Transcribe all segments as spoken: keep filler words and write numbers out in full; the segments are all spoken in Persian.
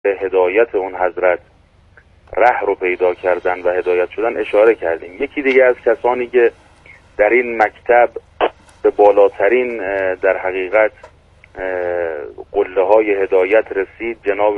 هدایت اون حضرت ره رو پیدا کردن و هدایت شدن اشاره کردیم. یکی دیگه از کسانی که در این مکتب به بالاترین در حقیقت قله های هدایت رسید جناب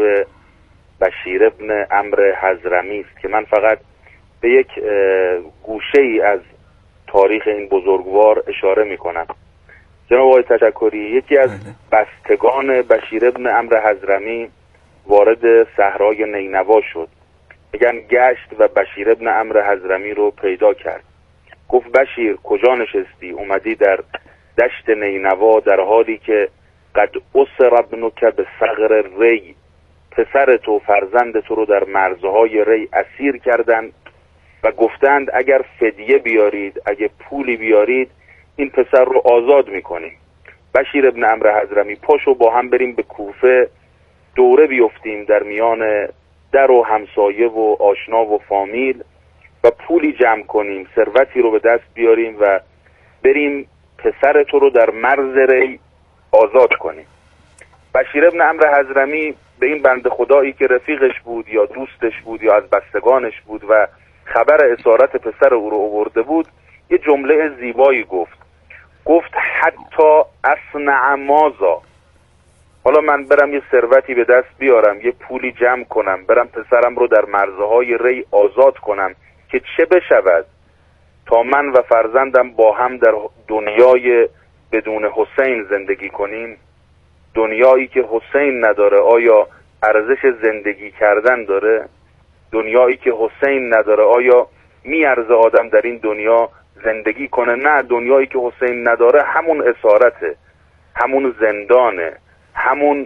بشیر ابن عمرو حضرمی است که من فقط به یک گوشه ای از تاریخ این بزرگوار اشاره می کنم. جناب آقای تشکری، یکی از بستگان بشیر ابن عمرو حضرمی وارد صحرای نینوا شد. میگن گشت و بشیر ابن عمرو حضرمی رو پیدا کرد. گفت بشیر کجا نشستی؟ اومدی در دشت نینوا در حالی که قد اسر ابنک به ثغر ری، پسر تو فرزند تو رو در مرزهای ری اسیر کردند و گفتند اگر فدیه بیارید، اگه پولی بیارید این پسر رو آزاد میکنیم. بشیر ابن عمرو حضرمی پاشو با هم بریم به کوفه دوره بیفتیم در میان در و همسایه و آشنا و فامیل و پولی جمع کنیم، ثروتی رو به دست بیاریم و بریم پسر تو رو در مرز ری آزاد کنیم. بشیر ابن عمرو حضرمی به این بنده خدایی که رفیقش بود یا دوستش بود یا از بستگانش بود و خبر اسارت پسر او رو آورده بود یه جمله زیبایی گفت. گفت حتی اصنع مازا، حالا من برم یه ثروتی به دست بیارم، یه پولی جمع کنم، برم پسرم رو در مرزهای ری آزاد کنم که چه بشود تا من و فرزندم با هم در دنیای بدون حسین زندگی کنیم. دنیایی که حسین نداره آیا ارزش زندگی کردن داره؟ دنیایی که حسین نداره آیا میارزه آدم در این دنیا زندگی کنه؟ نه، دنیایی که حسین نداره همون اسارته، همون زندانه، همون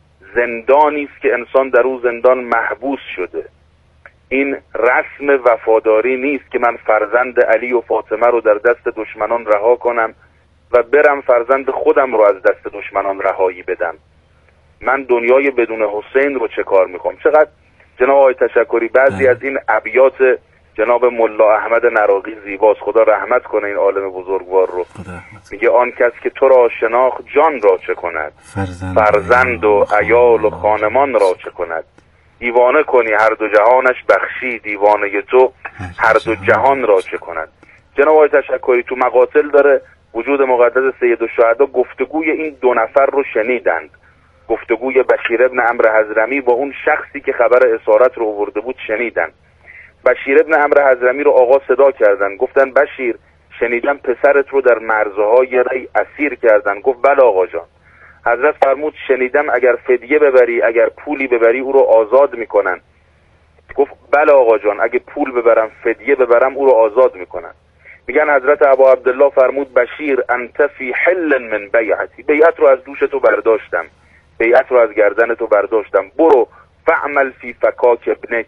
زندانی است که انسان در اون زندان محبوس شده. این رسم وفاداری نیست که من فرزند علی و فاطمه رو در دست دشمنان رها کنم و برم فرزند خودم رو از دست دشمنان رهایی بدم. من دنیای بدون حسین رو چه کار میکنم؟ چقدر جناب آقای تشکری بعضی از این ابیات جناب ملا احمد نراقی زیباست، خدا رحمت کنه این عالم بزرگوار رو. میگه آن کس که تو را شناخت جان را چه کند، فرزند, فرزند و عیال و خانمان را چه کند. دیوانه کنی هر دو جهانش بخشی، دیوانه تو هر دو جهان را چه کند. جناب آقای تشکری تو مقاتل داره وجود مقدس سید الشهدا گفتگوی این دو نفر رو شنیدند، گفتگوی بشیر ابن عمرو حضرمی با اون شخصی که خبر اسارت رو آورده بود شنیدند. بشیر ابن عمرو حضرمی رو آقا صدا کردن، گفتن بشیر شنیدم پسرت رو در مرزهای ری اسیر کردن. گفت بله آقا جان. حضرت فرمود شنیدم اگر فدیه ببری، اگر پولی ببری او رو آزاد میکنن. گفت بله آقا جان، اگه پول ببرم فدیه ببرم او رو آزاد میکنن. میگن حضرت ابا عبدالله فرمود بشیر انت فی حل من بیعتی، بیعت رو از دوش تو برداشتم، بیعت رو از گردن تو برداشتم، برو فعمل فی فکاک ابنک،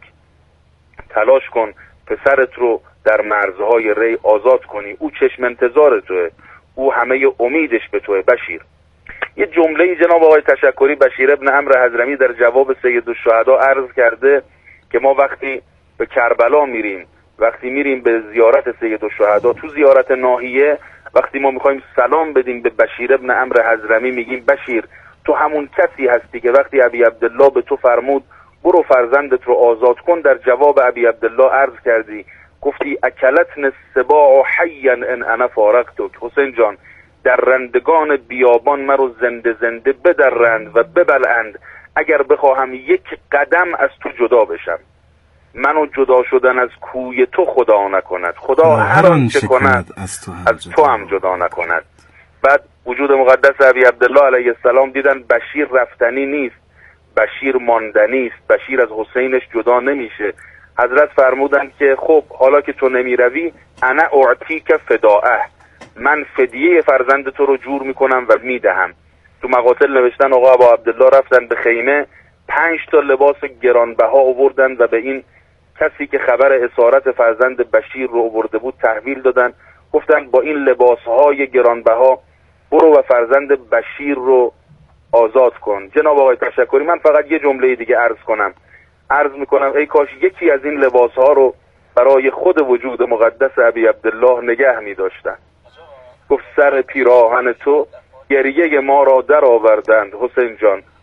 تلاش کن پسرت رو در مرزهای ری آزاد کنی، او چشم انتظار توه، او همه امیدش به توه بشیر. یه جمله جناب آقای تشکری بشیر ابن عمرو حضرمی در جواب سید الشهدا عرض کرده که ما وقتی به کربلا میریم، وقتی میریم به زیارت سید الشهدا، تو زیارت ناحیه وقتی ما میخوایم سلام بدیم به بشیر ابن عمرو حضرمی میگیم بشیر تو همون کسی هستی که وقتی ابی عبدالله به تو فرمود برو فرزندت رو آزاد کن، در جواب ابی عبدالله عرض کردی گفتی اکلتن السباع حیا ان انا فارقتک. حسین جان در رندگان بیابان مرو زنده زنده بدرند و ببلند اگر بخواهم یک قدم از تو جدا بشم. منو جدا شدن از کوی تو خدا نکند، خدا هر آنچه کند از تو هم, از تو هم جدا نکند. بعد وجود مقدس ابی عبدالله علیه السلام دیدن بشیر رفتنی نیست، بشیر ماندنی است، بشیر از حسینش جدا نمیشه. حضرت فرمودند که خب حالا که تو نمی روی انا اعطیک فداءه، من فدیه فرزند تو رو جور میکنم و میدهم. تو مقاتل نوشتن آقا ابا عبدالله رفتن به خیمه پنج تا لباس گرانبها آوردن و به این کسی که خبر اسارت فرزند بشیر رو آورده بود تحویل دادن، گفتن با این لباسهای گرانبها برو و فرزند بشیر رو آزاد کن. جناب آقای تشکری من فقط یه جمله دیگه عرض کنم، عرض میکنم ای کاش یکی از این لباسها رو برای خود وجود مقدس ابی عبدالله نگه میداشتن. گفت سر پیراهن تو گریه ما را در آوردند حسین جان،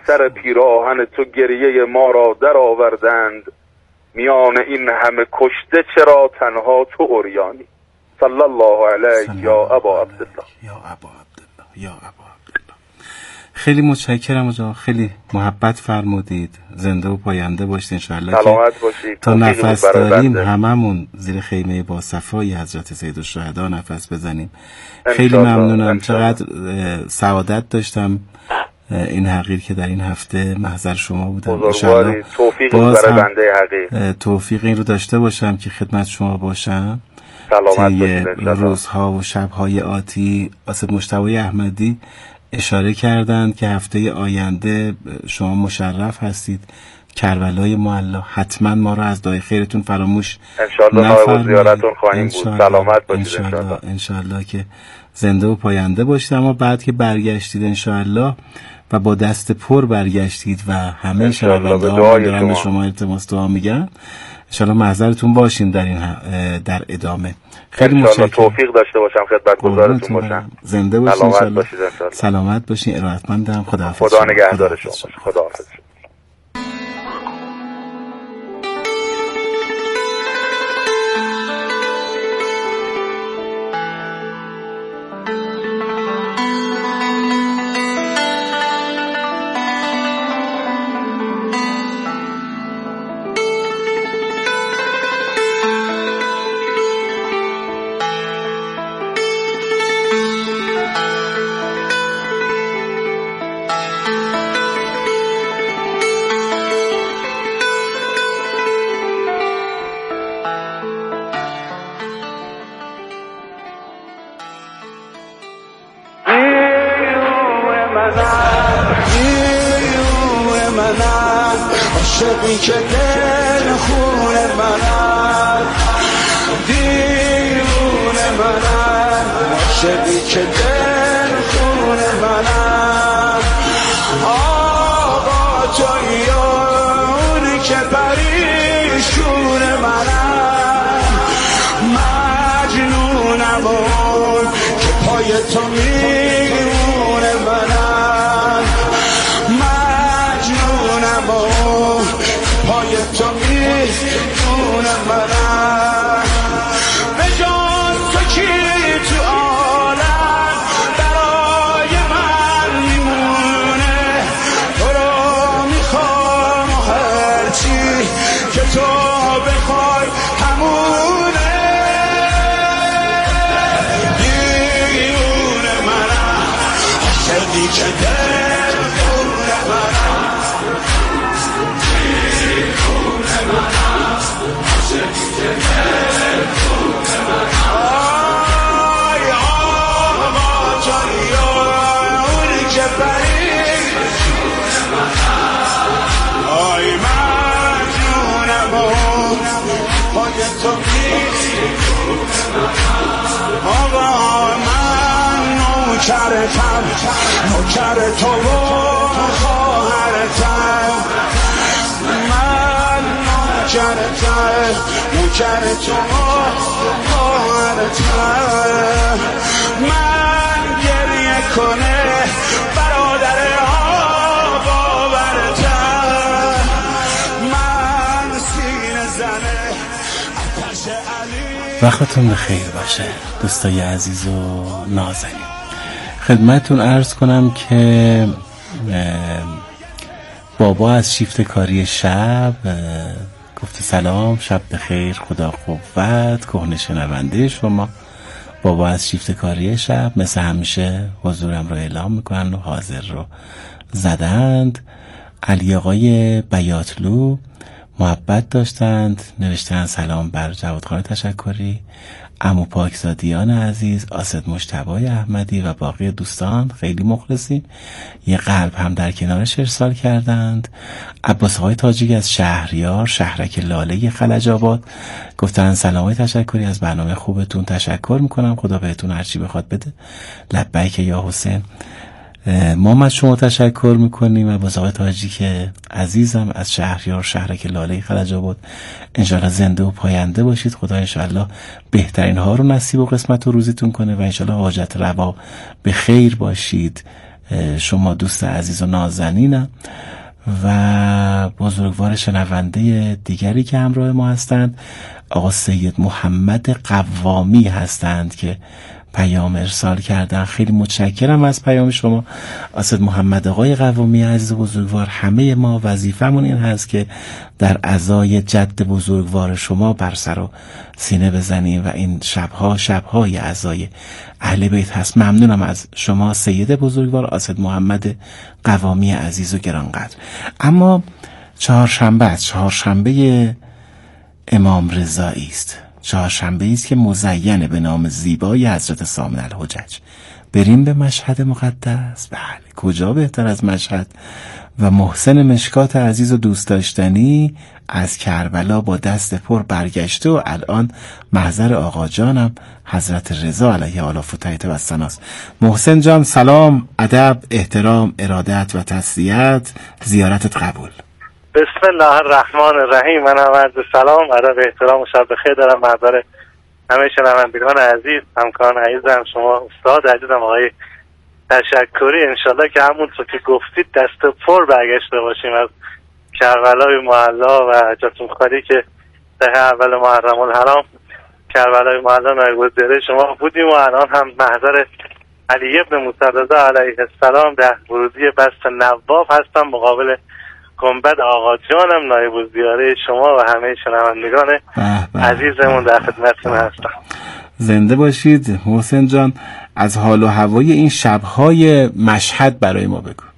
سر پیراهن تو گریه ما را در آوردند، میان این همه کشته چرا تنها تو عریانی. صلی الله علیه یا ابا عبدالله. یا ابا عبدالله یا ابا عبدالله. خیلی متشکرم آقا، خیلی محبت فرمودید. زنده و پاینده باشید ان شاء الله. سلامت باشید. تا نفس داریم هممون زیر خیمه با صفای حضرت سیدالشهدا نفس بزنیم. خیلی ممنونم. چقدر سعادت داشتم این حقیر که در این هفته محضر شما بودم. ان شاء الله توفیق برای بنده حقیر، توفیق این رو داشته باشم که خدمت شما باشم. سلامت باشید. روزها و شبهای آتی آصف مجتبی احمدی اشاره کردند که هفته آینده شما مشرف هستید کربلای معلا. حتما ما را از دعای خیرتون فراموش نفرمایید. زیارتتون خواهیم بود. سلامت باشید انشالله. انشالله که زنده و پاینده باشید. اما بعد که برگشتید انشالله و با دست پر برگشتید و همه شنونده ها دارن به شما التماس دعا میگن، انشالله معذرتون باشیم در این در ادامه. خیلی متشکرم. توفیق داشته باشم، خدمتگزارتون باشم. زنده باشید. سلامت باشید انشالله. سلامت باشید. ارادتمندم. خداحافظ. خدا نگهدار شما. خداحافظ. عاشقی که دل خون منم، دیوونه منم، عاشقی که دل خون منم. آقا تویی اونی که پریشون منم، مجنونم اون که پای تو میمونه منم، مجنونم اون پای تو میمونه منم. به جان تو کی تو عالم برای من میمونه، تو رو میخوام و هرچی که تو بخوای همونه. دیوونه منم، عاشقی که دل خونه منم، دیوونه منم، عاشقی که دل خونه منم. آی آقا تویی اونی که پریشون منم، آی مجنونم اون پای تو میمونه منم. آقا من نوکرتم، نوکر تو و خواهرتم، من نوکرتم، نوکر تو و خواهرتم. من گریه کنه برادر آقا برتم، من سینه زنه آتش علی. وقتتون بخیر باشه دوستای عزیز و نازنین. خدمتتون عرض کنم که بابا از شیفت کاری شب گفته سلام، شب بخیر، خدا قوت. کهنه شنونده شما بابا از شیفت کاری شب مثل همیشه حضورم رو اعلام میکنن و حاضر رو زدند. علی آقای بیاتلو محبت داشتند، نوشتن سلام بر جوادخان تشکری، عمو پاکزادیان عزیز، آصف مجتبی احمدی و باقی دوستان خیلی مخلصیم. یه قلب هم در کنارش ارسال کردند. عباس آقای تاجیک از شهریار شهرک لاله خلج آباد گفتن سلام تشکری از برنامه خوبتون، تشکر میکنم، خدا بهتون هرچی بخواد بده. لبیک یا حسین. ما از شما تشکر میکنیم. عباس آقای تاجیک عزیزم از شهریار شهرک لاله خلج آباد، انشالله زنده و پاینده باشید. خدا انشالله بهترین ها رو نصیب و قسمت و روزیتون کنه و انشالله حاجت روا به خیر باشید. شما دوست عزیز و نازنینم و بزرگوار شنونده دیگری که همراه ما هستند آقا سید محمد قوامی هستند که پیام ارسال کردن. خیلی متشکرم از پیام شما آقا محمد. آقای قوامی عزیز و بزرگوار، همه ما وظیفمون این هست که در عزای جد بزرگوار شما بر سر و سینه بزنیم و این شبها شبهای عزای اهل بیت هست. ممنونم از شما سید بزرگوار آقا محمد قوامی عزیز و گرانقدر. اما چهارشنبه است، چهارشنبه امام رضایی است، چهارشنبه است که مزین به نام زیبای حضرت ثامن الحجج. بریم به مشهد مقدس. بله، کجا بهتر از مشهد؟ و محسن مشکات عزیز و دوست داشتنی از کربلا با دست پر برگشته و الان محضر آقا جانم حضرت رضا علیه آلاف و تایید و ثناست. محسن جان سلام، ادب، احترام، ارادت و تسلیت، زیارتت قبول. بسم الله الرحمن الرحیم. من هم عرض سلام، ادب، احترام و شب بخیر دارم محضر همه شنوندگان عزیز، همکاران عزیزم، شما استاد عزیزم آقای تشکری. انشالله که همونطور که گفتید دست پر برگشته باشیم از کربلای معلا و جاتون خالی که دهه اول محرم الحرام کربلای معلا نایب الزیاره شما بودیم و الان هم محضر علی ابن موسی رضا علیه السلام در ورودی بست نواف هستم مقابل گنبد آقا جانم نایب الزیاره شما و همه شنوندگان عزیزمون در خدمتتون هستم. زنده باشید محسن جان. از حال و هوای این شب‌های مشهد برای ما بگو.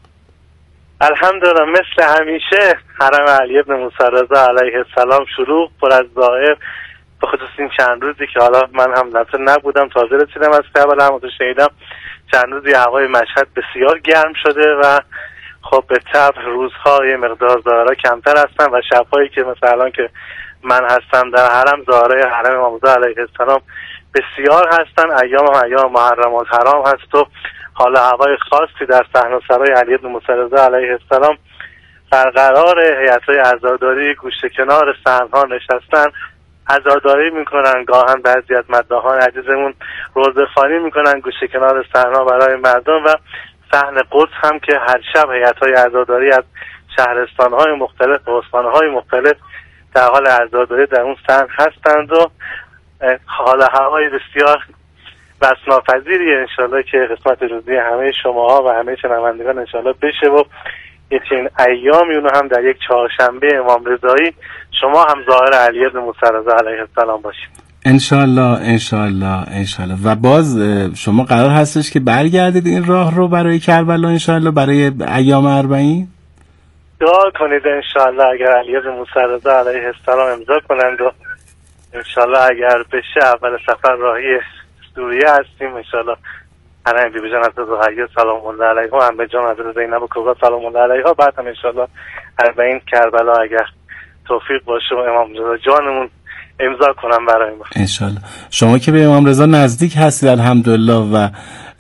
الحمدلله مثل همیشه حرم علی ابن موسی رضا علیه السلام شروع پر از زائر، به خصوص این چند روزی که حالا من هم لطفه نبودم، تازه رسیدم از کربلا، هم تو شنیدم چند روزی هوای مشهد بسیار گرم شده و خب به طبع روزها یه مقدار زائرها کمتر هستن و شب‌هایی که مثلا الان که من هستم در حرم زائرای حرم امام رضا علیه السلام بسیار هستن. ایام هم ایام محرم الحرام هست و حالا هوای خاصی در صحن سرای علی ابن موسی رضا علیه السلام برقرار. هیئت‌های عزاداری گوشه کنار صحن‌ها نشستن، عزاداری میکنن، گاهن بعضی از مداحان عزیزمون روزه‌خوانی میکنن گوشه کنار صحن‌ها برای مردم و صحن قدس هم که هر شب هیئت‌های عزاداری از شهرستان‌های مختلف و استان‌های مختلف در حال عزاداری در اون صحن هستند و حالا هوای بسیار بسناپذیری انشالله که قسمت روزی همه شماها و همه شنوندگان انشالله بشه و یک این ایامی اونو هم در یک چهارشنبه امام رضایی شما هم ظاهر علی ابن موسی رضا علیه السلام باشید انشالله انشالله انشالله. و باز شما قرار هستش که برگردید این راه رو برای کربلا انشالله برای ایام اربعین؟ دعا کنید انشالله اگر علی ابن موسی رضا علیه السلام امضا کنند و انشالله اگر بشه اول سفر راهی سوریه هستیم انشالله حرم بی بی جان حضرت زهرا سلام الله علیها، هم به جان حضرت زینب کبرا سلام الله علیها، بعد هم انشالله اربعین کربلا اگر توفیق باشه و امام رضا جانمون امضا کنم برای ما انشالله. شما که به امام رضا نزدیک هستید الحمدلله و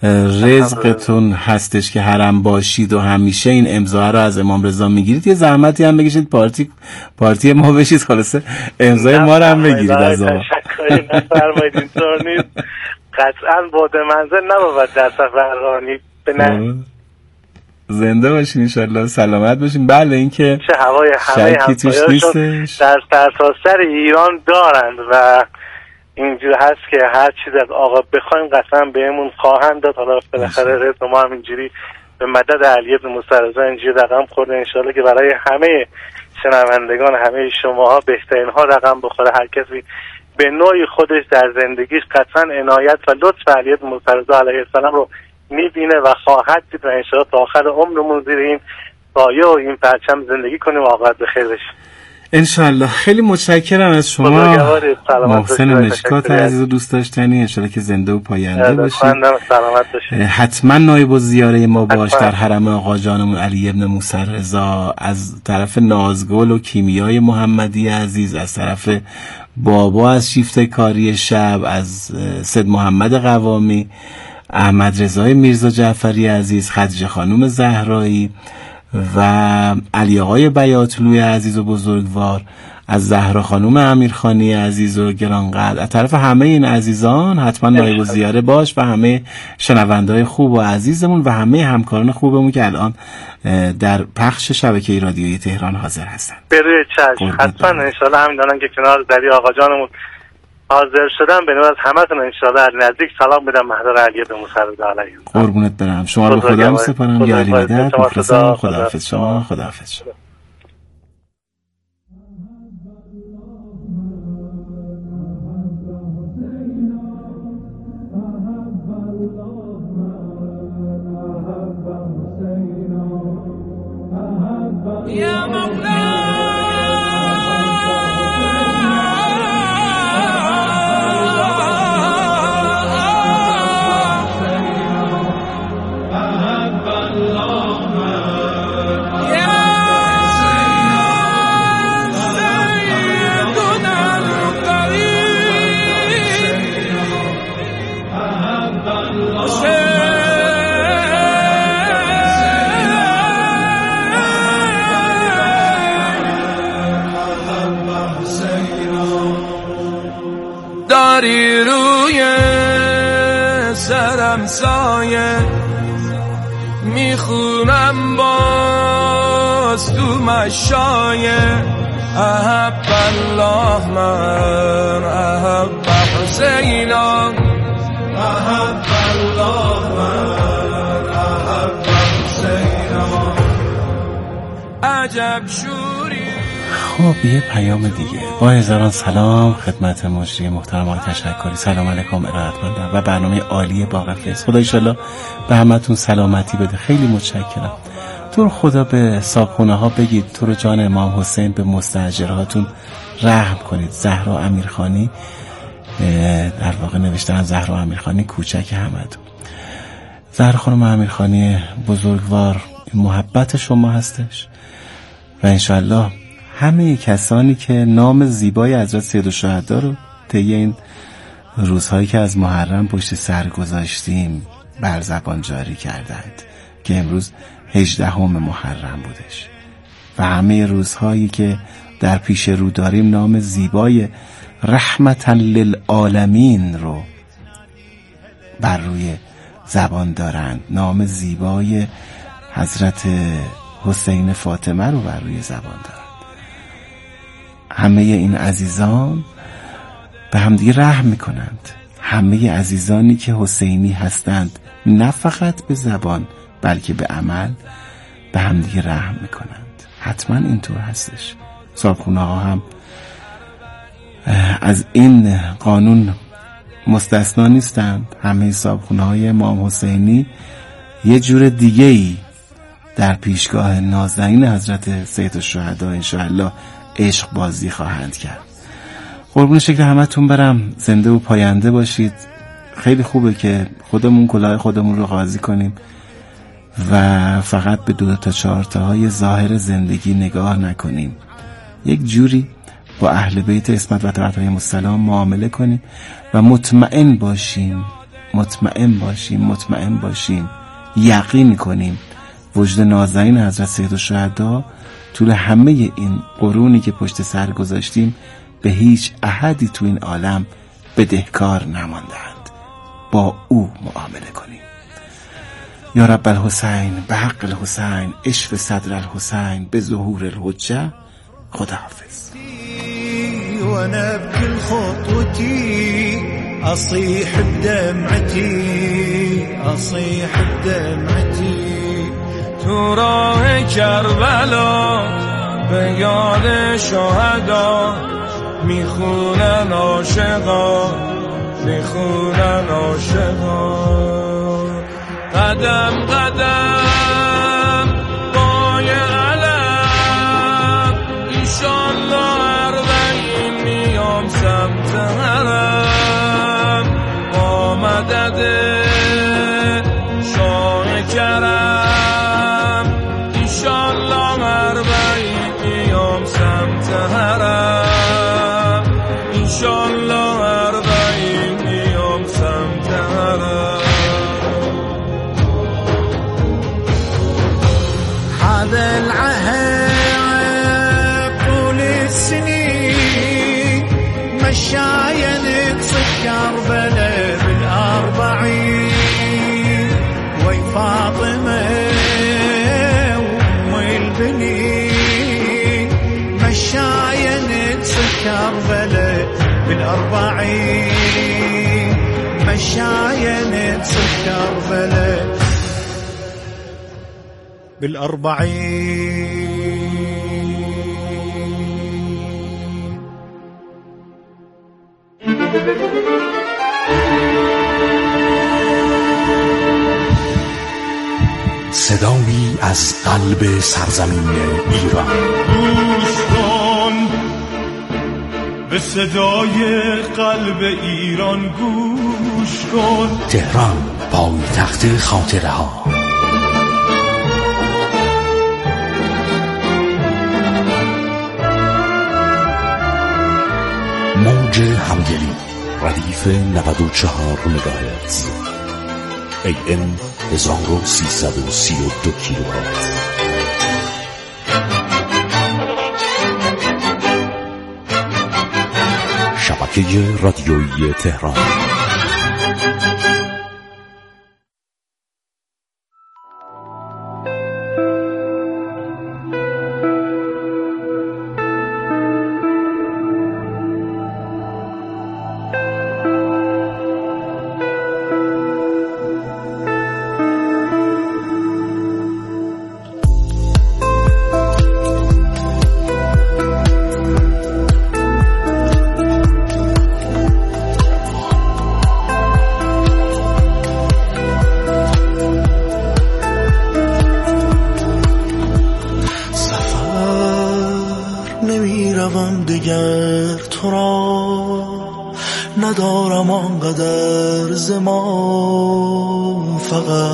رزقتون هستش که حرم باشید و همیشه این امضا رو از امام رضا میگیرید، یه زحمتی هم بکشید پارتی پارتی ما بشید، خلاصه امضای ما رو هم بگیرید از آقا. تشکر نفرمایید، اینطور نیست، قطعا بعد منزل نبود در سفر رانی. زنده باشین انشالله، سلامت باشین. بله این که چه هوای همه همسایه‌هاشون در سرتاسر ایران دارند و اینجور هست که هر چیز از آقا بخوایم قسم بهمون خواهند داد. حالا بالاخره رزق ما هم اینجوری به مدد علی ابن موسی رضا اینجوری رقم خورده انشالله که برای همه شنوندگان همه شماها بهترین ها رقم بخوره. هر کسی به نوعی خودش در زندگیش قطعا عنایت و لطف علی ابن موسی رضا علیه السلام رو میبینه و خواهد دید و انشالله تا آخر عمرمون زیر این سایه و این پرچم زندگی کنیم و عاقبت بخیر بشیم انشالله. خیلی متشکرم از شما محسن مشکات عزیز و دوست داشتنی، انشالله که زنده و پاینده باشید. حتما نایب الزیاره ما باش در حرم آقا جانمون علی ابن موسی رضا، از طرف نازگل و کیمیای محمدی عزیز، از طرف بابا از شیفته کاری شب، از سید محمد قوامی، احمد رضای میرزا جعفری عزیز، خدیجه خانم زهرایی و علی آقای بیاتلوی عزیز و بزرگوار، از زهرا خانم امیرخانی عزیز و گرانقدر، از طرف همه این عزیزان حتما نایب الزیاره باش و همه شنونده‌های خوب و عزیزمون و همه همکاران خوبمون که الان در پخش شبکه رادیویی تهران حاضر هستن. بروی چشم حتما انشالله همین دارن که کنار دری آقا جانمون حاضر شدم. به نوبت همتون انشالله از نزدیک سلام میدم محضر علی بن موسی رضا علیه. قربونت برم. شما رو خدا میسپارم. یاری مدد. مخلصم. خداحافظ شما. خداحافظ شما. يا مولاي داری روی سرم سایه میخونم باز تو مشایه احب الله من احب حسینا احب الله من احب حسینا عجب شوری. خب یه پیام دیگه. با هزاران سلام خدمت مجری محترم آقای تشکری. سلام علیکم ارادتمندم و برنامه عالی باقفز. خدا ایشالله به همتون سلامتی بده. خیلی متشکرم. تو رو خدا به صاحبخونه ها بگید تو رو جان امام حسین به مستاجرهاتون رحم کنید. زهرا امیرخانی در واقع نوشتن زهرا امیرخانی کوچک همتون. زهرا خانم امیرخانی بزرگوار محبت شما هستش و انشالله همه کسانی که نام زیبای حضرت سیدالشهدا رو طی این روزهایی که از محرم پشت سر گذاشتیم بر زبان جاری کردند که امروز هجدهم محرم بودش و همه روزهایی که در پیش رو داریم نام زیبای رحمتا للعالمین رو بر روی زبان دارند، نام زیبای حضرت حسین فاطمه رو بر روی زبان دارند. همه این عزیزان به همدیگه رحم میکنند. همه عزیزانی که حسینی هستند نه فقط به زبان بلکه به عمل به همدیگه رحم میکنند. حتما اینطور هستش. صاحبخونه ها هم از این قانون مستثنا نیستند. همه صاحبخونه های امام حسینی یه جور دیگه ای در پیشگاه نازنین حضرت سیدالشهدا انشاءالله عشق بازی خواهند کرد. قربون شکل همتون برم. زنده و پاینده باشید. خیلی خوبه که خودمون کلاه خودمون رو قاضی کنیم و فقط به دو تا چهار تاهای ظاهر زندگی نگاه نکنیم. یک جوری با اهل بیت عصمت و طاعت علیهم السلام معامله کنیم و مطمئن باشیم مطمئن باشیم مطمئن باشیم یقین کنیم وجود نازنین حضرت سیدالشهدا طول همه این قرونی که پشت سر گذاشتیم به هیچ احدی تو این عالم بدهکار نماندند. با او معامله کنیم. یا رب الحسین به حق الحسین اشف صدر الحسین به ظهور الحجه. خداحافظ. وانا بكل خطوتي اصيح بدمعتي اصيح بدمعتي تو راه کربلا به یاد شهدا میخونن عاشقا میخونن عاشقا قدم قدم پای علم ایشالله اربعین میام سمت حرم با مدد شاه کرم ایشالله اربعین میام سمت حرم ایشالله اربعین میام سمت حرم. هذا العهد طول السنين مشاين تسكر بلا بالأربعين مشاين تسكر بلا بالأربعين. صدایی از قلب سرزمین ایران. گوش کن به صدای قلب ایران، گوش کن. تهران، پایتخت خاطره ها. موج همدلی، ردیف نود و چهار مگاهرتز، ای ام هزار و سیصد و سی و دو کیلوهرتز. شبکه رادیویی تهران. ندارم آنقدر زمان،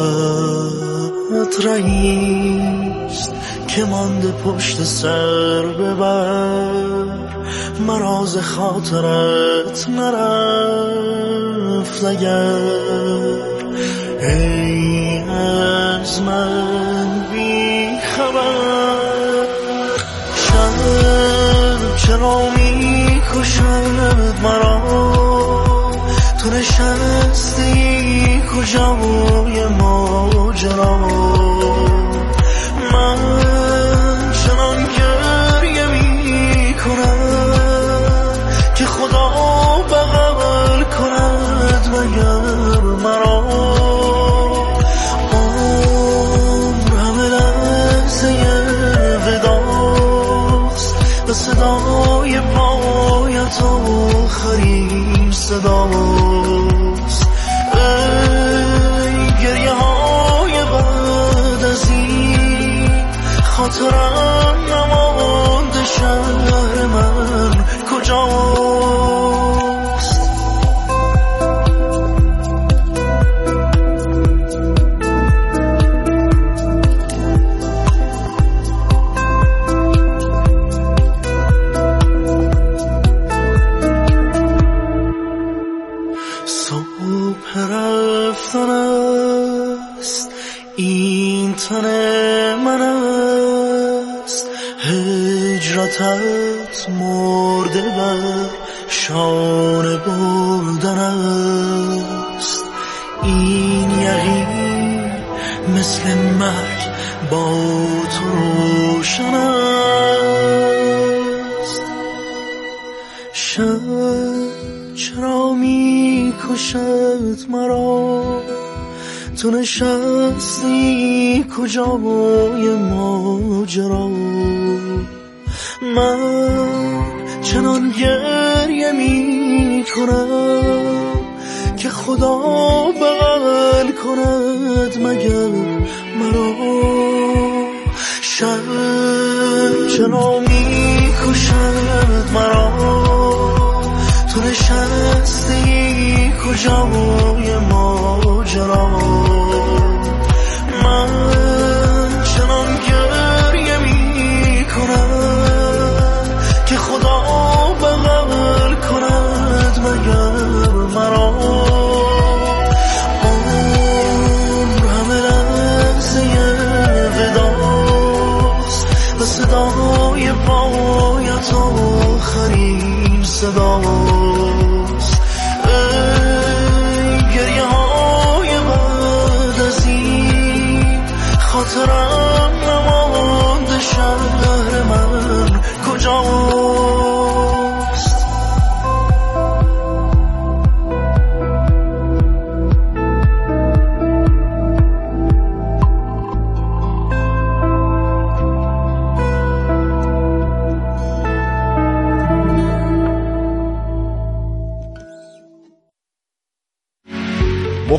فقط رئیست که مانده پشت سر ببر، مراز خاطرت نرفت اگر ای از من بی خبر. شب چرا می کشد مرا، تو نشستی کجای ماجرا، من چنان گریه می کنم که خدا بغل کند مگر مرا. عمر همه لحظه وداست و صدای پایت آخرین صداست. ای گریه های بعد از این، خاطرم نمانده شهر من کجاست. هجرتت مرده بر شانه بردن است، این یقین مثل مرگ با تو روشن است. شب چرا می کشد مرا، تو نشستی کجای ماجرا، من چنان گریه می کنم که خدا بغل کند مگر مرا. شب چرا می کشد مرا، تو نشستی کجای ماجرا، من چنان گریه می کنم که خدا بغل کند مگر مرا. عمر همه لحظه وداست و صدای پایت آخرین صداست. ای گریه های من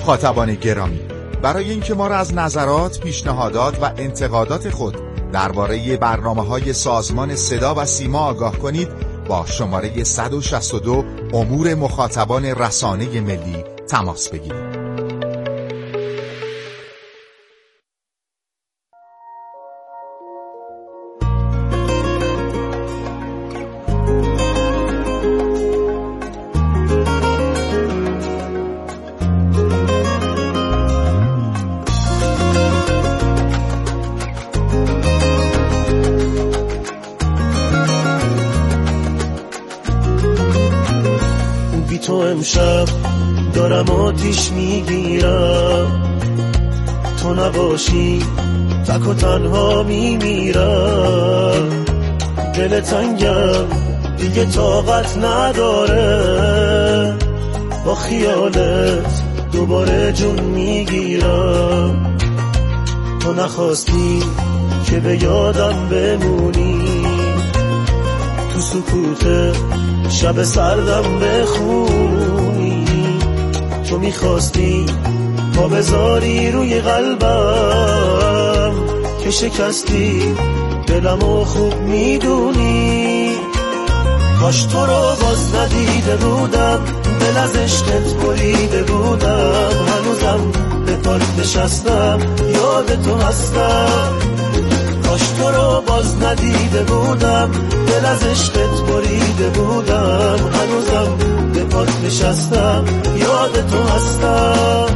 مخاطبان گرامی، برای اینکه ما را از نظرات، پیشنهادات و انتقادات خود درباره برنامه‌های سازمان صدا و سیما آگاه کنید، با شماره صد و شصت و دو امور مخاطبان رسانه ملی تماس بگیرید. تو امشب دارم آتیش میگیرم، تو نباشی تک و تنها میمیرم، دل تنگم دیگه طاقت نداره، با خیالت دوباره جون میگیرم، تو نخواستی که به یادم بمونی، تو سکوت شب سردم بخونی، تو میخواستی پا بذاری روی قلبم که شکستی دلمو خوب میدونی، کاش تو رو باز ندیده بودم، دل از عشقت بریده بودم، هنوزم به پات نشستم یاد تو هستم، کاش تو رو باز ندیده بودم، دل از عشقت بریده بودم، هنوزم به پات نشستم یاد تو هستم.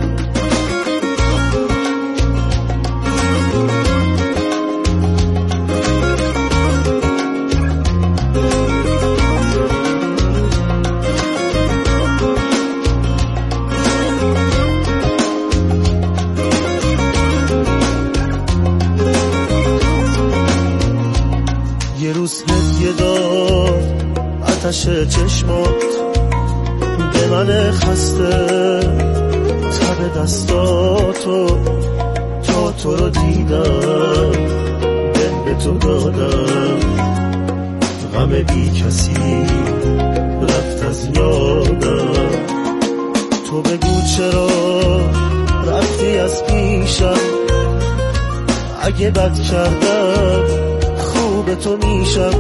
یه روز هدیه داد آتش چشمات به من خسته، تب دستاتو تا تو رو دیدم، دل به تو دادم، غم بی کسی رفت از یادم، تو بگو چرا رفتی از پیشم، اگه بد کردم خوب تو میشم،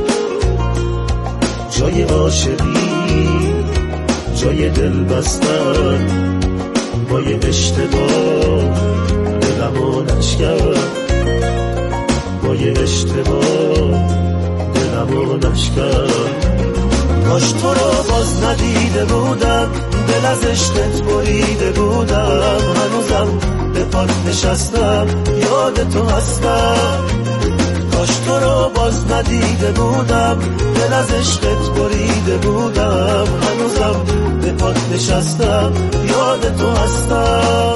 جای عاشقی جای دل بستن، با یه اشتباه دلمو نشکن، با یه اشتباه دلمو نشکن، کاش تو رو باز ندیده بودم، دل از عشقت بریده بودم، هنوزم به پات نشستم یاد تو هستم، کاش تو رو باز ندیده بودم، دل از عشقت بریده بودم، هنوزم به پات نشستم یاد تو هستم.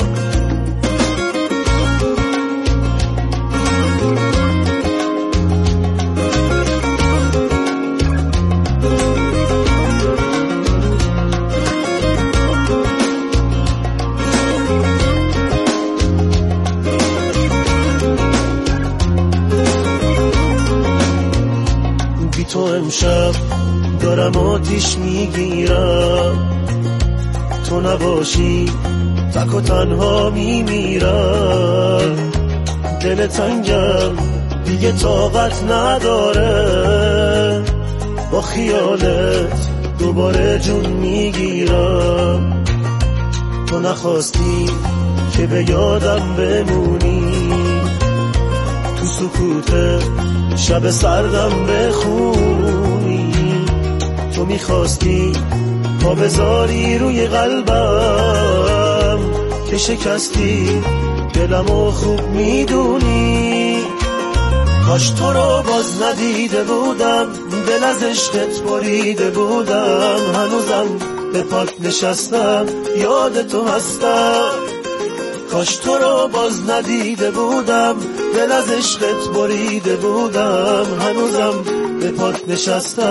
تو امشب دارم آتیش میگیرم، تو نباشی تک و تنها میمیرم، دل تنگم دیگه طاقت نداره، با خیالت دوباره جون میگیرم، تو نخواستی که به یادم بمونی، تو سکوت شب سردم بخونی، تو میخواستی پا بذاری روی قلبم که شکستی دلمو خوب میدونی، کاش تو رو باز ندیده بودم، دل از عشقت بریده بودم، هنوزم به پات نشستم یاد تو هستم، کاش تو رو باز ندیده بودم، دل از عشقت بریده بودم، هنوزم به پات نشستم